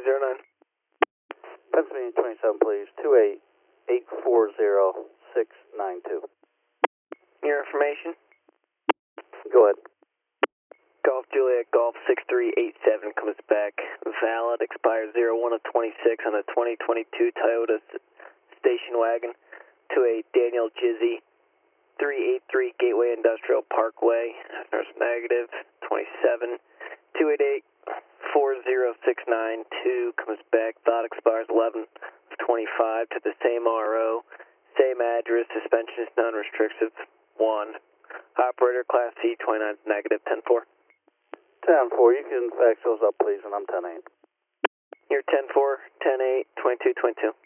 909. Pennsylvania 27, please. 28840-692. Your information? Go ahead. Golf Juliet Golf 6387 comes back. Valid, expires 01 of 26 on a 2022 Toyota station wagon. 28 Daniel Jizzy, 383 Gateway Industrial Parkway. There's negative 27. 288-40692 comes back. Thought expires 11 of 25 to the same RO. Same address. Suspension is non-restrictive. 1. Operator Class C 29 is negative 10-4. 10-4, you can fax those up, please, and I'm 10-8. You're 10-4, 10-8, 22-22.